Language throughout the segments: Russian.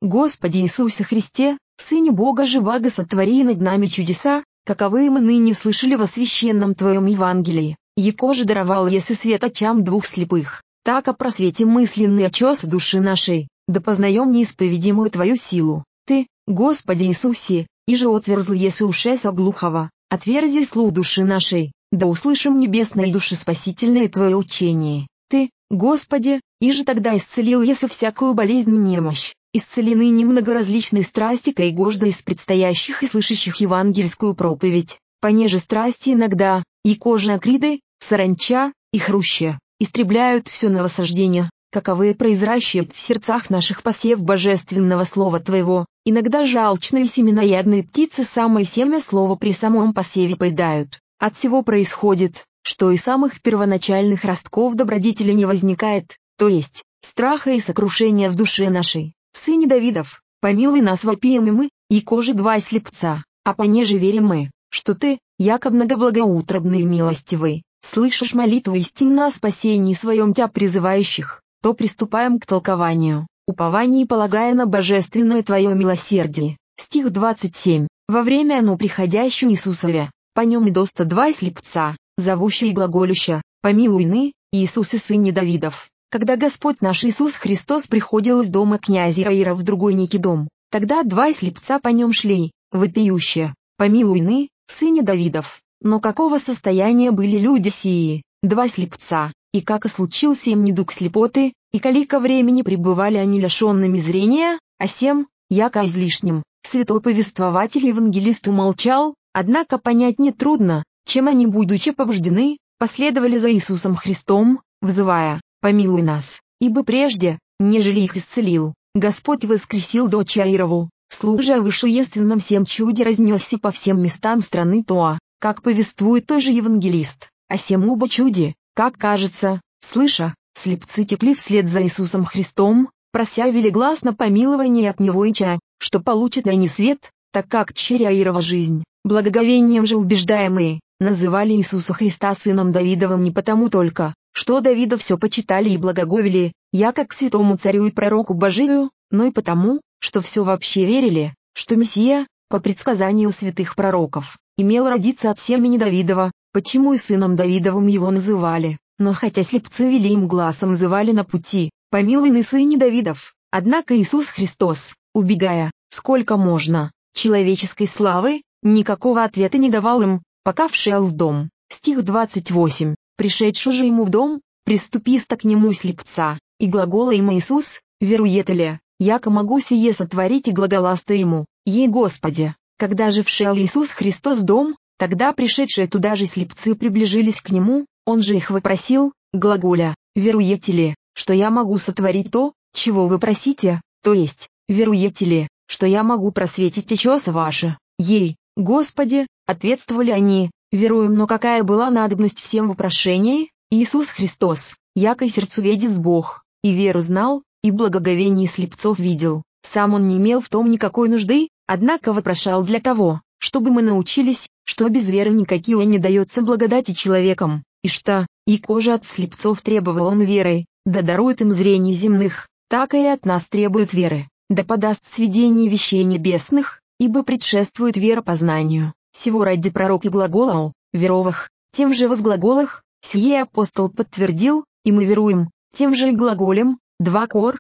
Господи Иисусе Христе, Сыне Бога живаго, сотвори над нами чудеса, каковы мы ныне слышали во священном Твоем Евангелии, яко же даровал еси свет очам двух слепых, так о просвете мысленный очес души нашей, да познаем неисповедимую Твою силу. Ты, Господи Иисусе, и же отверзл еси ушеса глухого, отверзи слух души нашей, да услышим небесное и душеспасительное Твое учение. Ты, Господи, и же тогда исцелил еси всякую болезнь и немощь, исцели ныне многоразличные страсти кайгожда из предстоящих и слышащих евангельскую проповедь, понеже страсти иногда, и кожи акриды, саранча, и хруща, истребляют все новосождение, каковые произращают в сердцах наших посев божественного слова Твоего, иногда жалчные семеноядные птицы самое семя слова при самом посеве поедают. От всего происходит, что и самых первоначальных ростков добродетели не возникает, то есть, страха и сокрушения в душе нашей. Сыне Давидов, помилуй нас, вопием и мы, и кожи два слепца, а понеже верим мы, что Ты, яко многоблагоутробный и милостивый, слышишь молитву истинно о спасении своем Тя призывающих, то приступаем к толкованию, уповании полагая на божественное Твое милосердие. Стих 27. Во время оно приходящего Иисусове, по нем и доста два слепца, зовущие и глаголюща, помилуй ны, Иисусе Сыне Давидов. Когда Господь наш Иисус Христос приходил из дома князя Иаира в другой некий дом, тогда два слепца по нем шли, вопиющие, помилуй ны, Сыне Давидов. Но какого состояния были люди сии, два слепца, и как и случился им недуг слепоты, и колика времени пребывали они лишенными зрения, а сем, яко излишним, святой повествователь евангелист умолчал, однако понять нетрудно, чем они, будучи побуждены, последовали за Иисусом Христом, взывая, помилуй нас, ибо прежде, нежели их исцелил, Господь воскресил дочь Иаирову, слух же о вышеестественном всем чуде разнесся по всем местам страны Тоа, как повествует той же евангелист, о сем оба чуде, как кажется, слыша, слепцы текли вслед за Иисусом Христом, прося велигласно помилование от Него и ча, что получат они свет, так как тщеря Иарова жизнь, благоговением же убеждаемые, называли Иисуса Христа сыном Давидовым не потому только, что Давида все почитали и благоговели, яко к святому царю и пророку Божию, но и потому, что все вообще верили, что Мессия, по предсказанию святых пророков, имел родиться от семени Давидова, почему и сыном Давидовым его называли. Но хотя слепцы вели им гласом называли на пути, помилуй ны, Сыне Давидов, однако Иисус Христос, убегая, сколько можно, человеческой славы, никакого ответа не давал им, пока вшел в дом. Стих 28. Пришедший же ему в дом, приступиста к нему слепца, и глагола им Иисус, верует ли, яко могу сие сотворить, и глаголаста ему, ей Господи. Когда же вшел Иисус Христос в дом, тогда пришедшие туда же слепцы приближились к нему, он же их вопросил, глаголя, веруете ли, что я могу сотворить то, чего вы просите, то есть, веруете ли, что я могу просветить очеса ваши, ей, Господи, ответствовали они, веруем. Но какая была надобность всем вопрошении? Иисус Христос, яко сердцеведец Бог, и веру знал, и благоговение слепцов видел, сам он не имел в том никакой нужды, однако вопрошал для того, чтобы мы научились, что без веры никакие не дается благодати человеком, и что, и кожа от слепцов требовал он веры, да дарует им зрение земных, так и от нас требует веры, да подаст сведение вещей небесных, ибо предшествует вера познанию. Сего ради пророк и глаголал, веровах, тем же возглаголах, сие апостол подтвердил, и мы веруем, тем же и глаголем, 2 Кор,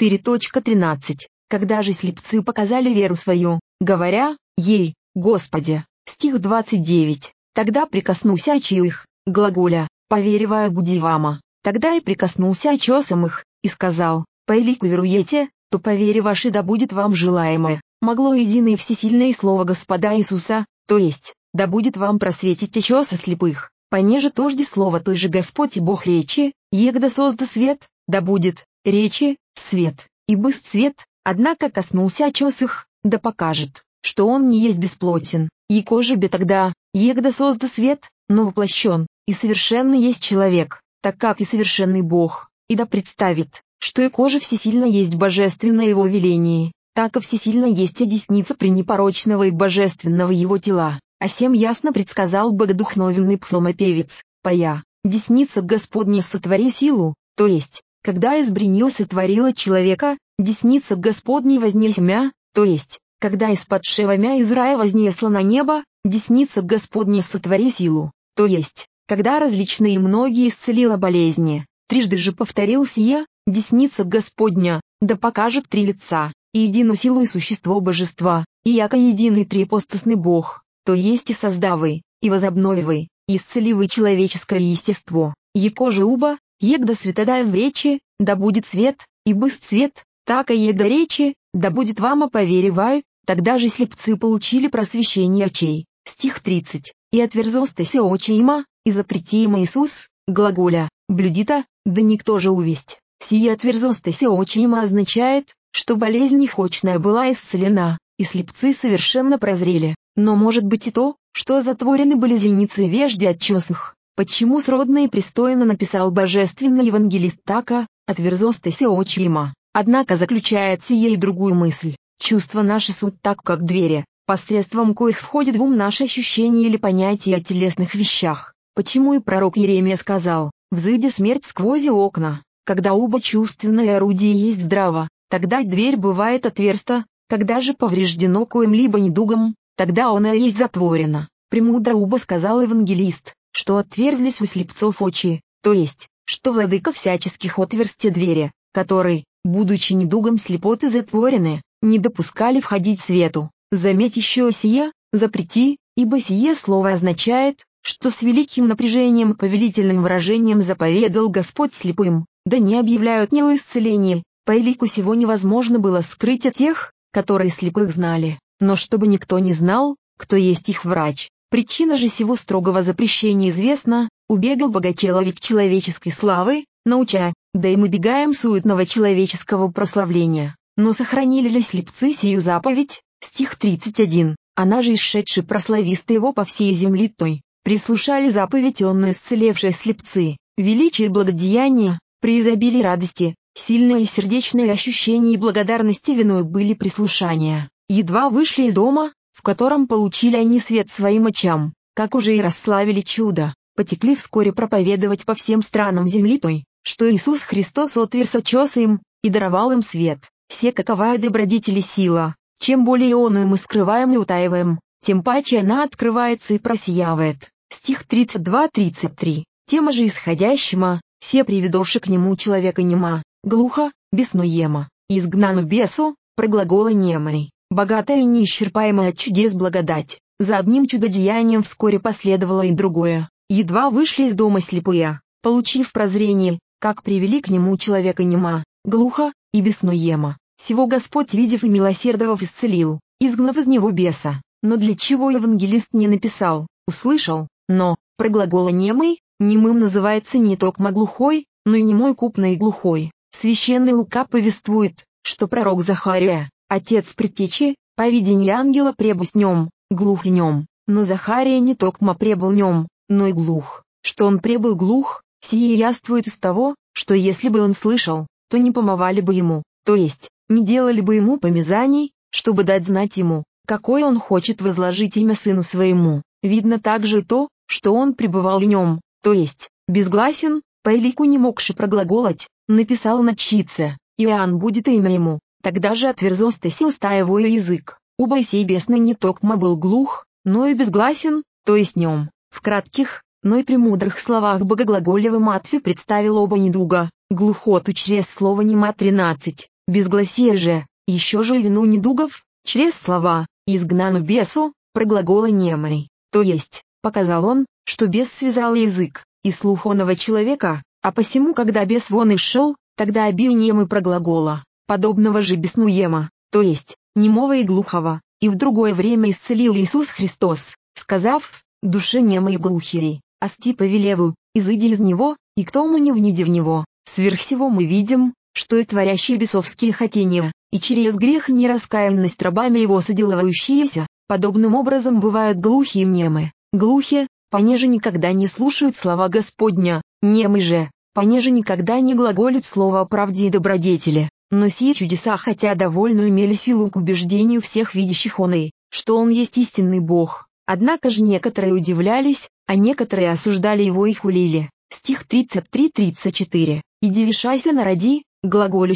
4.13, когда же слепцы показали веру свою, говоря, ей, Господи. Стих 29, тогда прикоснулся очи их, глаголя, поверивая буди вама, тогда и прикоснулся очесом их, и сказал, по элику веруете, то по вере вашей да будет вам желаемое, могло единое и всесильное слово Господа Иисуса, то есть, да будет вам просветить очеса слепых, понеже тожде слово той же Господь и Бог речи, егда созда свет, да будет, речи, свет, и быст свет, однако коснулся очес их, да покажет, что он не есть бесплотен, яко же бе тогда, егда созда свет, но воплощен, и совершенный есть человек, так как и совершенный Бог, и да представит, что и кожа всесильно есть божественное его веление, так и всесильно есть и десница пренепорочного и божественного его тела, а сем ясно предсказал богодухновенный псалмопевец, поя, десница Господня сотвори силу, то есть, когда избренил сотворила человека, десница Господней вознесмя, то есть, когда из-под шевамя из рая вознесла на небо, десница Господня сотвори силу, то есть, когда различные многие исцелила болезни. Трижды же повторил сие, десница Господня, да покажет три лица, и единую силу и существо божества, и яко единый триапостасный Бог, то есть и создавый, и возобновивый, и исцеливый человеческое естество, яко же уба, егда светодай в речи, да будет свет, и быст свет, так и егда речи, да будет вам оповереваю, тогда же слепцы получили просвещение очей. Стих 30. И отверзостися очи има, и запрети им Иисус, глаголя, блюдита, да никто же увесть. Сие отверзостися очи има означает, что болезнь нехочная была исцелена, и слепцы совершенно прозрели. Но может быть и то, что затворены были зеницы вежде отчесных. Почему сродно и пристойно написал божественный евангелист така, отверзостися очи има. Однако заключает сие и другую мысль. Чувства наши суть так как двери, посредством коих входит в ум наше ощущение или понятие о телесных вещах. Почему и пророк Иеремия сказал: «Взыди смерть сквозь окна». Когда оба чувственное орудие есть здраво, тогда дверь бывает отверста, когда же повреждено коим-либо недугом, тогда она есть затворена. Премудро уба сказал евангелист, что отверзлись у слепцов очи, то есть, что владыка всяческих отверстия двери, которые, будучи недугом слепоты затворены, не допускали входить свету. Заметь еще сие, запрети, ибо сие слово означает, что с великим напряжением и повелительным выражением заповедал Господь слепым, да не объявляют ни о исцелении, по элику сего невозможно было скрыть от тех, которые слепых знали, но чтобы никто не знал, кто есть их врач. Причина же сего строгого запрещения известна, убегал богачеловек человеческой славы, науча, да и мы бегаем суетного человеческого прославления. Но сохранили ли слепцы сию заповедь? Стих 31. Она же исшедший прослависты его по всей земли той, прислушали заповедь онную исцелевшие слепцы, величие и благодеяния, при изобилии радости, сильное и сердечное ощущение и благодарности виной были прислушания. Едва вышли из дома, в котором получили они свет своим очам, как уже и расславили чудо, потекли вскоре проповедовать по всем странам земли той, что Иисус Христос отверз очесы им, и даровал им свет. Се каковая добродетель и сила, чем более ионную мы скрываем и утаиваем, тем паче она открывается и просиявает. Стих 32-33. Тема же исходящема, се приведовши к нему человека нема, глухо, беснуема, изгнану бесу, проглагола немой, богатая и неисчерпаемая чудес благодать. За одним чудодеянием вскоре последовало и другое. Едва вышли из дома слепые, получив прозрение, как привели к нему человека нема, глухо, и беснуема. Сего Господь, видев и милосердовав, исцелил, изгнав из него беса. Но для чего евангелист не написал, услышал, но, проглагола немый, немым называется не токмо глухой, но и немой купно и глухой. Священный Лука повествует, что пророк Захария, отец предтечи, по видению ангела пребыл с нем, глух и нем, но Захария не токмо пребыл нем, но и глух. Что он пребыл глух, сие яствует из того, что если бы он слышал, то не помывали бы ему, то есть, не делали бы ему помазаний, чтобы дать знать ему, какое он хочет возложить имя сыну своему. Видно также и то, что он пребывал в нем, то есть, безгласен, по элику не могши проглаголать, написал на тщице, Иоанн будет имя ему, тогда же отверзостися уста его и язык, убо сей бесный не токмо был глух, но и безгласен, то есть нем. В кратких, но и премудрых словах богоглаголевый Матфей представил оба недуга, глухоту через слово нема 13, безгласие же, еще же и вину недугов, через слова, изгнану бесу, проглагола немой, то есть, показал он, что бес связал язык, и слух оного человека, а посему когда бес вон и шел, тогда обил немый проглагола, подобного же беснуема, то есть, немого и глухого, и в другое время исцелил Иисус Христос, сказав, душе немой и глухерей, ости повелеву, изыди из него, и к тому не вниди в него. Сверх всего мы видим, что и творящие бесовские хотения, и через грех нераскаянность рабами его соделывающиеся, подобным образом бывают глухие и немы. Глухие, понеже никогда не слушают слова Господня, немы же, понеже никогда не глаголят слово о правде и добродетели. Но сие чудеса хотя довольно имели силу к убеждению всех видящих оной, что он есть истинный Бог. Однако же некоторые удивлялись, а некоторые осуждали его и хулили. Стих 33-34. «И девишайся народи, глаголюще,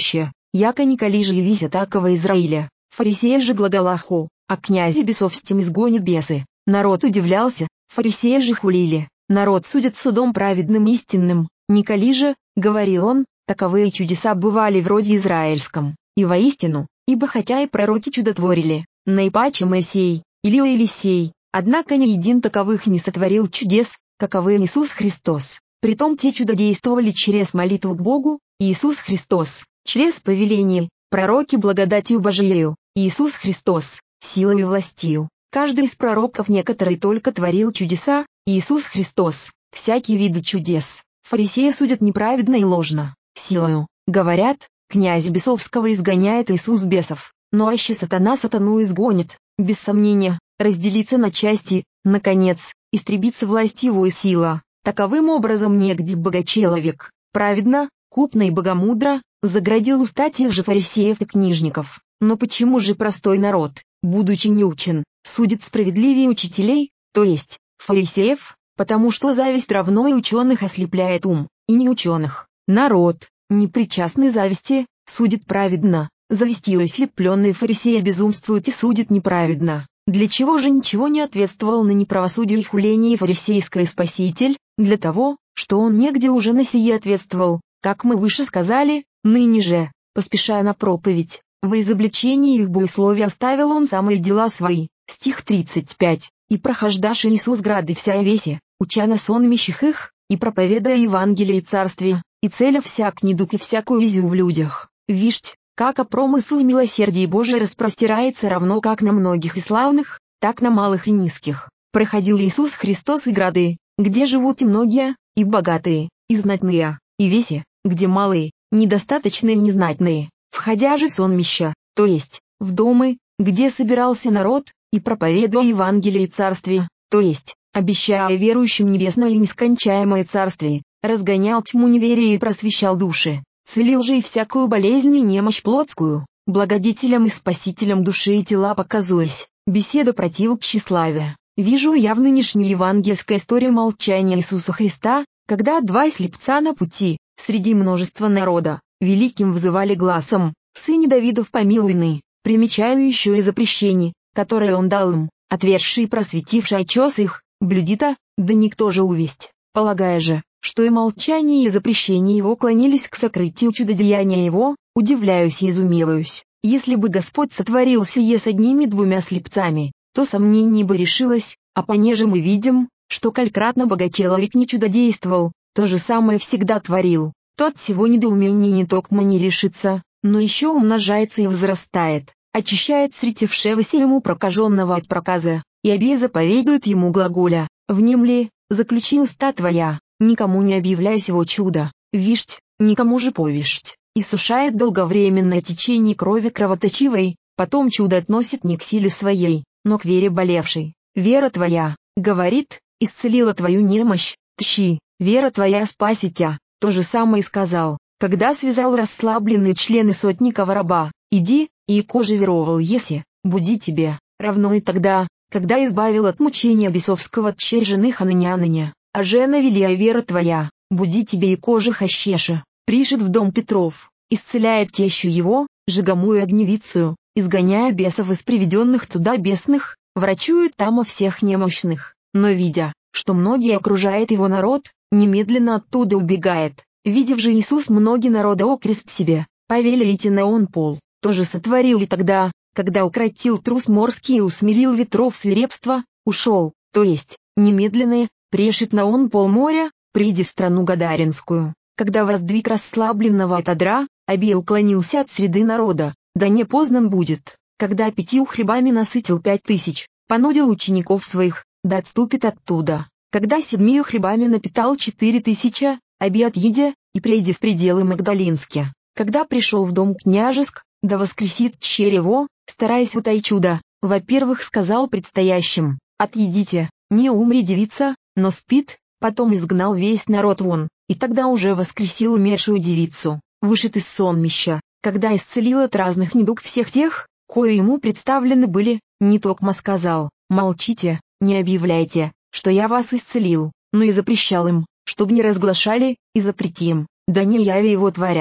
яко Николи же явися такого Израиля. Фарисеи же глаголаху, а князи бесовстим изгонит бесы. Народ удивлялся, фарисеи же хулили, народ судит судом праведным истинным. Николи же, говорил он, таковые чудеса бывали вроде израильском, и воистину, ибо хотя и пророки чудотворили, наипаче Моисей, Илия и Елисей, однако ни един таковых не сотворил чудес, каковы Иисус Христос. Притом те чудодействовали через молитву к Богу, Иисус Христос, через повеление, пророки благодатью Божиею, Иисус Христос, силою и властью. Каждый из пророков некоторый только творил чудеса, Иисус Христос, всякие виды чудес. Фарисеи судят неправедно и ложно, силою, говорят, князя бесовского изгоняет Иисус бесов, но аще сатана сатану изгонит, без сомнения, разделится на части, наконец, истребится власть его и сила. Таковым образом негде богочеловек, праведно, купно и богомудро, заградил уста тех же фарисеев и книжников. Но почему же простой народ, будучи неучен, судит справедливее учителей, то есть, фарисеев? Потому что зависть равно и ученых ослепляет ум, и неученых. Народ, непричастный зависти, судит праведно, завистью ослепленные фарисеи безумствуют и судит неправедно. Для чего же ничего не ответствовал на неправосудие и хуление фарисейское Спаситель? Для того, что он негде уже на сие ответствовал, как мы выше сказали, ныне же, поспешая на проповедь, во изобличении их богословия оставил он самые дела свои. Стих 35. «И прохождаши Иисус грады вся весе, уча на сонмищах их, и проповедая Евангелие и Царствие, и целя всяк недуг и всякую изю в людях. Вишть, как о промысл и милосердие Божие распростирается равно как на многих и славных, так на малых и низких. Проходил Иисус Христос и грады, где живут и многие, и богатые, и знатные, и веси, где малые, недостаточные и незнатные, входя же в сонмища, то есть, в домы, где собирался народ, и проповедуя Евангелие и Царствие, то есть, обещая верующим небесное и нескончаемое Царствие, разгонял тьму неверия и просвещал души, целил же и всякую болезнь и немощь плотскую, благодетелем и спасителем души и тела показуясь, беседа противок тщеславия. Вижу я в нынешней евангельской истории молчания Иисуса Христа, когда два слепца на пути, среди множества народа, великим взывали гласом: «Сыне Давидов помилуйный», примечаю еще и запрещений, которые он дал им, отверший и просветивший очес их, блюдита, да никто же увесть, полагая же, что и молчание и запрещение его клонились к сокрытию чудодеяния его, удивляюсь и изумеваюсь. Если бы Господь сотворил сие с одними двумя слепцами, то сомнение бы решилось, а понеже мы видим, что колькратно богочеловек не чудодействовал, то же самое всегда творил, то от всего недоумения не токмо не решится, но еще умножается и возрастает, очищает сретевшегося ему прокаженного от проказа, и обе заповедуют ему глаголя: «Внемли, заключи уста твоя, никому не объявляй сего чуда, вишть, никому же повишть», и сушает долговременное течение крови кровоточивой, потом чудо относит не к силе своей, но к вере болевшей. «Вера твоя, — говорит, — исцелила твою немощь, тщи, вера твоя спасит тя». То же самое и сказал, когда связал расслабленные члены сотникова раба: «Иди, и коже веровал еси, буди тебе», равно и тогда, когда избавил от мучения бесовского тщерь жены Хананяныня, а жена велия: «Вера твоя, буди тебе и коже хащеша», пришед в дом Петров, исцеляет тещу его, жигомую огневицую, изгоняя бесов из приведенных туда бесных, врачует там о всех немощных, но видя, что многие окружает его народ, немедленно оттуда убегает. Видев же Иисус многие народа окрест себе, повелел идти на он пол, тоже сотворил и тогда, когда укротил трус морский и усмирил ветров свирепства, ушел, то есть, немедленно, прешит на он пол моря, приди в страну Гадаринскую, когда воздвиг расслабленного от одра, обе уклонился от среды народа, да не познан будет, когда 5 хлебами насытил 5000, понудил учеников своих, да отступит оттуда, когда 7 хлебами напитал 4000, обе отъедя, и прейди в пределы Магдалинские, когда пришел в дом княжеск, да воскресит тщерь его, стараясь утаить чудо, во-первых сказал предстоящим: «Отъедите, не умри девица, но спит», потом изгнал весь народ вон, и тогда уже воскресил умершую девицу, вышед из сонмища, когда исцелил от разных недуг всех тех, кои ему представлены были, не токмо сказал: «Молчите, не объявляйте, что я вас исцелил», но и запрещал им, чтоб не разглашали, и запретим, да не яви его творят,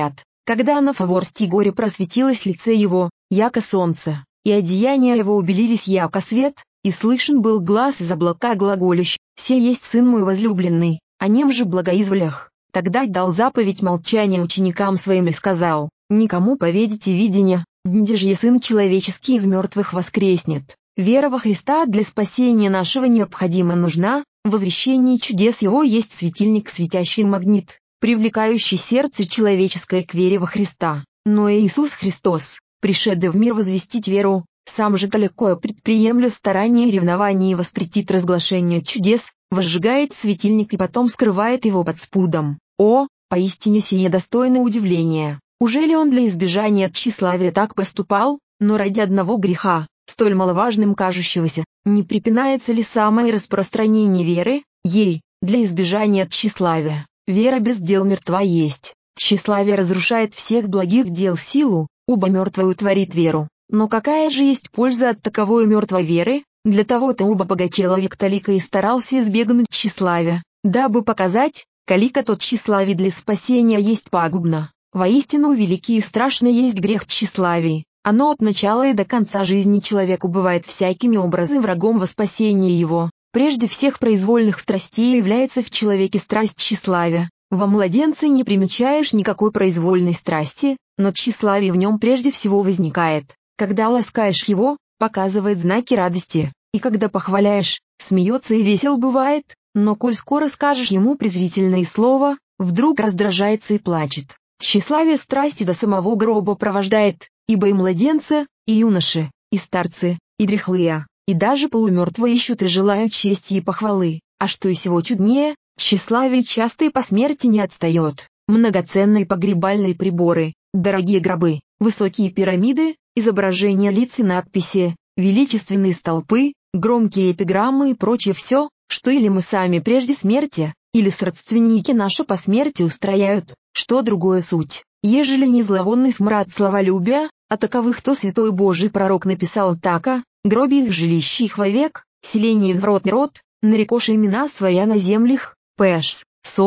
Когда на фаворсти горе просветилось лице его, яко солнце, и одеяния его убелились яко свет, и слышен был глас из облака глаголющ: «Се есть сын мой возлюбленный, о нем же благоизволях». Тогда дал заповедь молчания ученикам своим и сказал: «Никому поведите видения, днде же Сын Человеческий из мертвых воскреснет». Вера во Христа для спасения нашего необходимо нужна, в возвещении чудес Его есть светильник, светящий магнит, привлекающий сердце человеческое к вере во Христа. Но Иисус Христос, пришедший в мир возвестить веру, сам же далеко предприемля старания, ревнования и воспретит разглашение чудес, возжигает светильник и потом скрывает его под спудом. О, поистине сие достойно удивления! Ужели он для избежания тщеславия так поступал, но ради одного греха, столь маловажным кажущегося, не препинается ли самое распространение веры, ей, для избежания тщеславия? Вера без дел мертва есть. Тщеславие разрушает всех благих дел силу, убо мертвою творит веру. Но какая же есть польза от таковой мертвой веры? Для того-то убо богачеловек толика и старался избегнуть тщеславия, дабы показать, колика тот тщеславие для спасения есть пагубно. Воистину великий и страшный есть грех тщеславия. Оно от начала и до конца жизни человеку бывает всякими образами врагом во спасении его. Прежде всех произвольных страстей является в человеке страсть тщеславия. Во младенце не примечаешь никакой произвольной страсти, но тщеславие в нем прежде всего возникает. Когда ласкаешь его, показывает знаки радости, и когда похваляешь, смеется и весел бывает, но коль скоро скажешь ему презрительное слово, вдруг раздражается и плачет. Тщеславие страсти до самого гроба провождает, ибо и младенцы, и юноши, и старцы, и дряхлые, и даже полумертвые ищут и желают чести и похвалы. А что и сего чуднее, тщеславие часто и по смерти не отстает. Многоценные погребальные приборы, дорогие гробы, высокие пирамиды, изображения лиц и надписи, величественные столпы, громкие эпиграммы и прочее все, что или мы сами прежде смерти, или сродственники наши по смерти устрояют, что другое суть. Ежели не зловонный смрад словолюбия, а таковых то святой Божий пророк написал така: гроби их жилище их вовек, селение их в род народ, нарекошь имена своя на землях. Пэш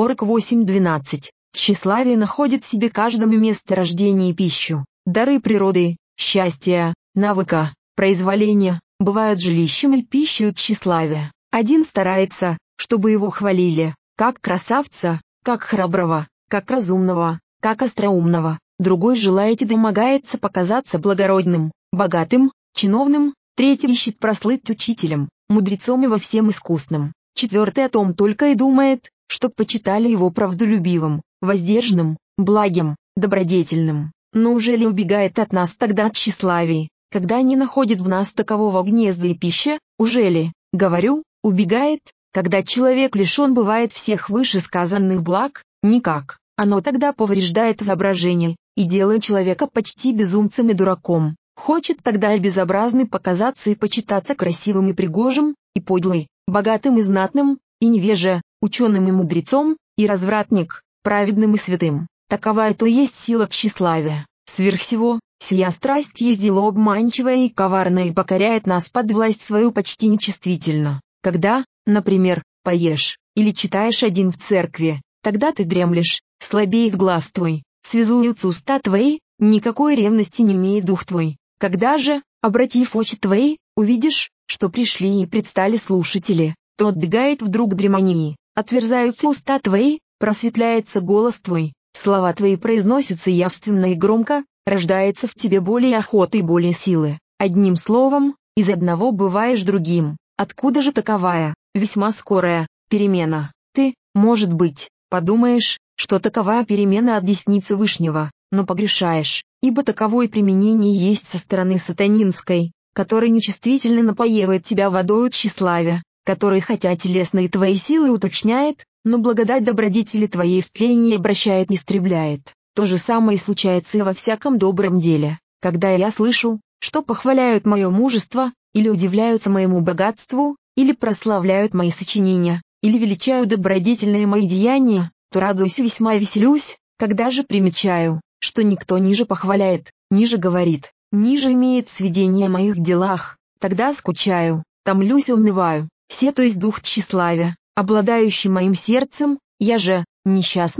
48:12. Тщеславие находит себе каждому место рождения и пищу. Дары природы, счастья, навыка, произволения, бывают жилищем и пищей тщеславия. Один старается, чтобы его хвалили, как красавца, как храброго, как разумного, как остроумного. Другой желает и домогается показаться благородным, богатым, чиновным. Третий ищет прослыть учителем, мудрецом и во всем искусным. Четвертый о том только и думает, чтоб почитали его правдолюбивым, воздержанным, благим, добродетельным. Но уже ли убегает от нас тогда тщеславие, когда не находит в нас такового гнезда и пищи? Уже ли, говорю, убегает, когда человек лишен бывает всех вышесказанных благ? Никак. Оно тогда повреждает воображение, и делает человека почти безумцем и дураком. Хочет тогда и безобразный показаться и почитаться красивым и пригожим, и подлый, богатым и знатным, и невеже, ученым и мудрецом, и развратник, праведным и святым. Такова то есть сила тщеславия. Сверх всего, сия страсть есть дело обманчивое и коварное и покоряет нас под власть свою почти нечувствительно. Когда, например, поешь, или читаешь один в церкви, тогда ты дремлешь, слабеет глаз твой, связуются уста твои, никакой ревности не имеет дух твой. Когда же, обратив очи твои, увидишь, что пришли и предстали слушатели, то отбегает вдруг дремании, отверзаются уста твои, просветляется голос твой, слова твои произносятся явственно и громко, рождается в тебе более охоты и более силы. Одним словом, из одного бываешь другим. Откуда же таковая, весьма скорая, перемена? Ты, может быть, подумаешь, что таковая перемена от десницы Вышнего, но погрешаешь, ибо таковое применение есть со стороны сатанинской, который нечувствительно напоевает тебя водою тщеславия, который хотя телесные твои силы уточняет, но благодать добродетели твоей в тление обращает и истребляет. То же самое случается и во всяком добром деле. Когда я слышу, что похваляют мое мужество, или удивляются моему богатству, или прославляют мои сочинения, или величают добродетельные мои деяния, то радуюсь и весьма веселюсь. Когда же примечаю, что никто ниже похваляет, ниже говорит, ниже имеет сведения о моих делах, тогда скучаю, томлюсь и унываю. Се то есть дух тщеславия, обладающий моим сердцем, я же, несчастный,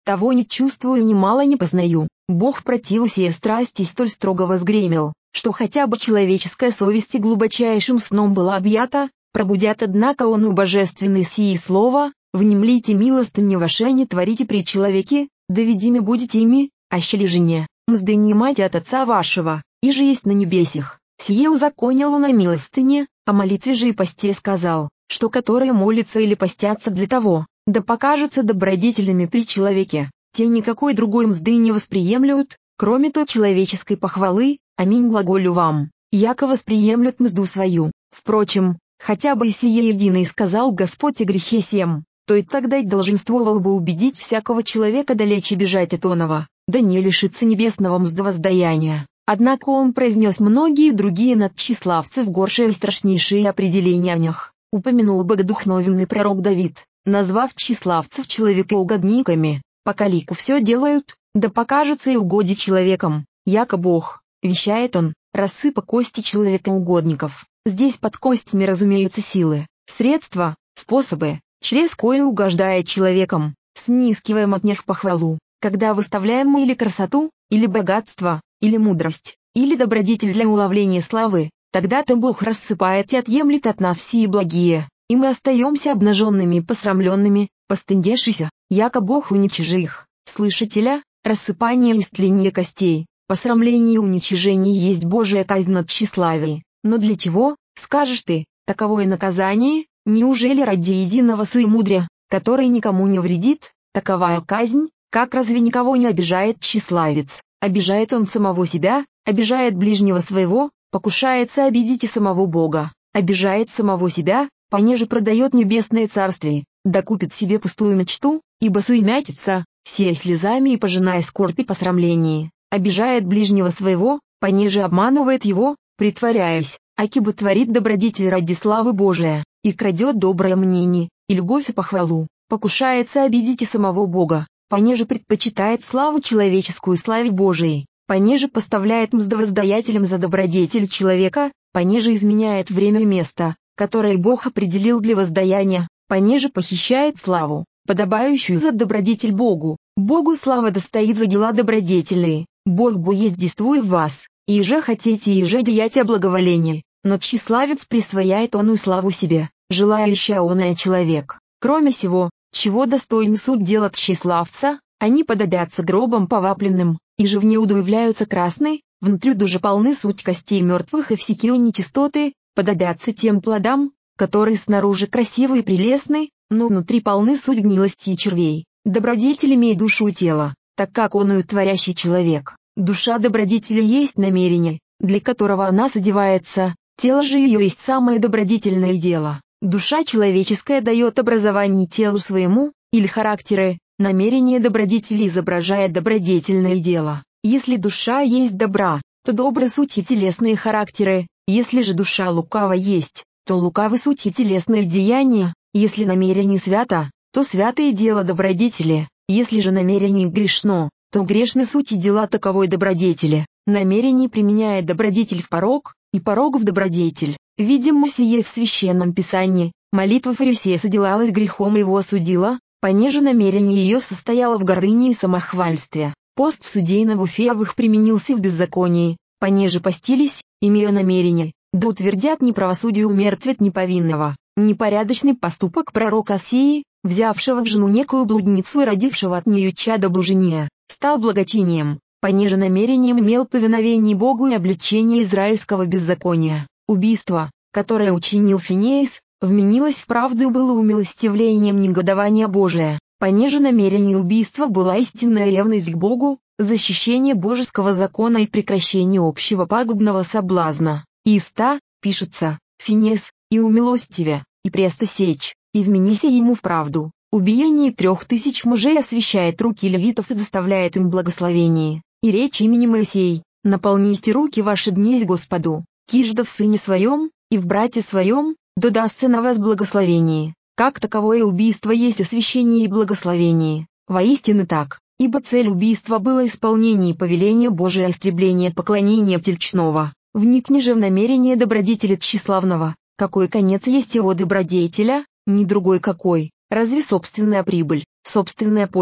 того не чувствую, немало не познаю. Бог противу сие страсти столь строго возгремел, что хотя бы человеческая совесть и глубочайшим сном была объята, пробудят однако он у божественной сии слова, внемлите милостыни ваше не творите при человеке, доведими будете ими, ащели же не, мзды не имайте от Отца вашего, и же есть на небесях. Сие узаконил он о милостыне, о молитве же и посте сказал, что которые молятся или постятся для того, да покажутся добродетельными при человеке, те никакой другой мзды не восприемлют, кроме той человеческой похвалы. Аминь глаголю вам, яко восприемлют мзду свою. Впрочем, хотя бы и сие единое сказал Господь о грехе сем, то и тогда и долженствовал бы убедить всякого человека далече бежать от оного, да не лишиться небесного мздовоздаяния. Однако он произнес многие другие над тщеславцев горшие и страшнейшие определения о них. Упомянул богодухновенный пророк Давид, назвав тщеславцев человекоугодниками, пока лику все делают, да покажется и угоди человеком, яко Бог, вещает он, рассыпа кости человекоугодников. Здесь под костями разумеются силы, средства, способы, через кое угождает человеком, снискиваем от них похвалу, когда выставляем мы или красоту, или богатство, или мудрость, или добродетель для уловления славы, тогда-то Бог рассыпает и отъемлет от нас сии благие, и мы остаемся обнаженными и посрамленными, постыдевшися, яко Бог уничижи их. Слышателя, рассыпание и истление костей, посрамление и уничижение есть Божия казнь над тщеславием. Но для чего, скажешь ты, таковое наказание, неужели ради единого суемудрия, который никому не вредит, таковая казнь, как разве никого не обижает тщеславец? Обижает он самого себя, обижает ближнего своего, покушается обидеть и самого Бога, обижает самого себя, понеже продает небесное царствие, да купит себе пустую мечту, ибо суемятится, сея слезами и пожиная скорбь и посрамление, обижает ближнего своего, понеже обманывает его, притворяясь, акибы творит добродетель ради славы Божия, и крадет доброе мнение, и любовь и похвалу, покушается обидеть и самого Бога, понеже предпочитает славу человеческую славе Божией, понеже поставляет мздовоздаятелем за добродетель человека, понеже изменяет время и место, которое Бог определил для воздаяния, понеже похищает славу, подобающую за добродетель Богу. Богу слава достоит за дела добродетельные, Бог бо есть действует в вас, и же хотите и же деяте благоволение, но тщеславец присвояет оную славу себе, желающая оная человек. Кроме сего, чего достоин суд дела тщеславца, они подобятся гробам повапленным, и же в не удоявляются красны, внутрь дужи полны суть костей мертвых и всякие нечистоты, подобятся тем плодам, которые снаружи красивы и прелестны, но внутри полны суть гнилости и червей. Добродетель имеет душу и тело, так как он творящий человек. Душа добродетели есть намерение, для которого она содевается, тело же ее есть самое добродетельное дело. Душа человеческая дает образование телу своему, или характеры, намерение добродетели изображает добродетельное дело. Если душа есть добра, то добры суть и телесные характеры, если же душа лукава есть, то лукавы суть и телесные деяния, если намерение свято, то святое дело добродетели, если же намерение грешно, то грешны суть и дела таковой добродетели. Намерение применяет добродетель в порок, и порок в добродетель. Видим сие в Священном Писании. Молитва фарисея соделалась грехом и его осудила, понеже намерение ее состояло в гордыне и самохвальстве. Пост судейного Феовых применился в беззаконии, понеже постились, имея намерение, да утвердят неправосудие умертвят неповинного. Непорядочный поступок пророка Осии, взявшего в жену некую блудницу и родившего от нее чадо блужения, стал благочинием, понеже намерением имел повиновение Богу и обличение израильского беззакония. Убийство, которое учинил Финеис, вменилось в правду и было умилостивлением негодования Божия, понеже намерение убийства была истинная ревность к Богу, защищение божеского закона и прекращение общего пагубного соблазна. Иста, пишется, Финес, и умилостивя, и преста сечь, и вменися ему в правду. Убиение 3000 мужей освящает руки левитов и доставляет им благословение. И речь имени Моисей, наполните руки ваши днесь Господу, кижда в сыне своем, и в брате своем, да дастся на вас благословение. Как таковое убийство есть освящение и благословение. Воистину так, ибо цель убийства было исполнение повеления Божия истребление поклонения тельчного. Вникни же в намерение добродетеля тщеславного, какой конец есть его добродетеля, ни другой какой, разве собственная прибыль, собственная польза,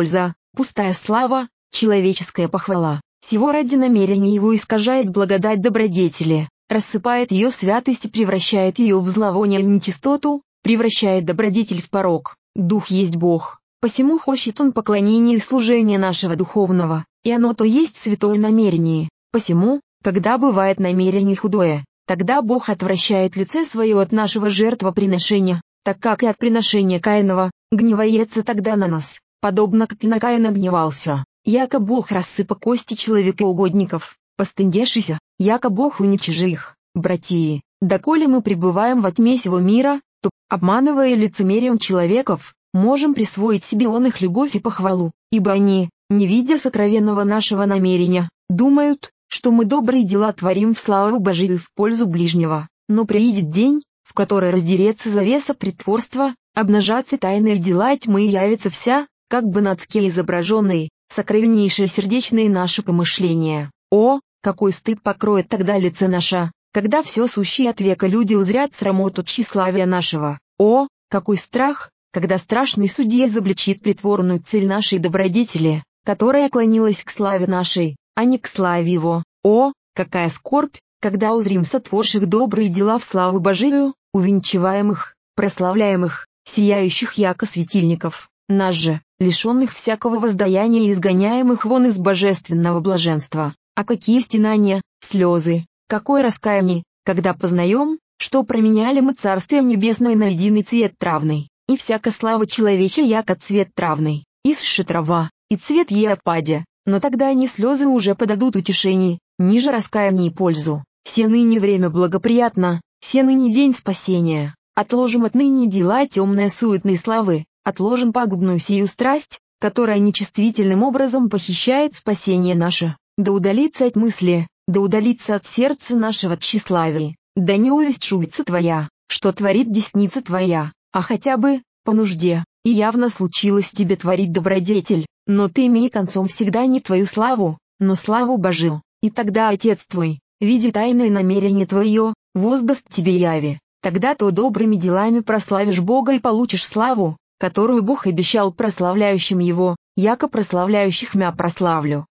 Пустая слава, человеческая похвала, сего ради намерение его искажает благодать добродетели, рассыпает ее святость и превращает ее в зловоние и нечистоту, превращает добродетель в порок. Дух есть Бог, посему хочет он поклонения и служения нашего духовного, и оно то есть святое намерение. Посему, когда бывает намерение худое, тогда Бог отвращает лице свое от нашего жертвоприношения, так как и от приношения Каинова, гневается тогда на нас, подобно как и на Каина гневался, яко Бог рассыпа кости человекоугодников, постыдешися, яко Бог уничижи их. Братья, доколе мы пребываем во тьме сего мира, то, обманывая лицемерием человеков, можем присвоить себе он их любовь и похвалу, ибо они, не видя сокровенного нашего намерения, думают, что мы добрые дела творим в славу Божию и в пользу ближнего, но приидет день, в который раздерется завеса притворства, обнажатся тайные дела тьмы и явится вся, как бы на доске изображенной, сокровеннейшие сердечные наши помышления. О, какой стыд покроет тогда лице наше, когда все сущие от века люди узрят срамоту тщеславия нашего. О, какой страх, когда страшный судья изобличит притворную цель нашей добродетели, которая клонилась к славе нашей, а не к славе его. О, какая скорбь, когда узрим сотворших добрые дела в славу Божию, увенчиваемых, прославляемых, сияющих яко светильников, нас же, лишенных всякого воздаяния и изгоняемых вон из божественного блаженства. А какие стенания, слезы, какое раскаяние, когда познаем, что променяли мы Царствие Небесное на единый цвет травный, и всяка слава человеча яко цвет травный, исше трава, и цвет е отпадя, но тогда они слезы уже подадут утешений, ниже раскаяния и пользу. Се ныне время благоприятно, се ныне день спасения, отложим отныне дела темные суетной славы, отложим пагубную сию страсть, которая нечувствительным образом похищает спасение наше, да удалится от мысли, да удалится от сердца нашего тщеславия, да не увещуется твоя, что творит десница твоя, а хотя бы, по нужде, и явно случилось тебе творить добродетель, но ты имей концом всегда не твою славу, но славу Божию, и тогда Отец твой, видя тайное намерение твое, воздаст тебе яви, тогда то добрыми делами прославишь Бога и получишь славу, которую Бог обещал прославляющим Его, яко прославляющих мя прославлю.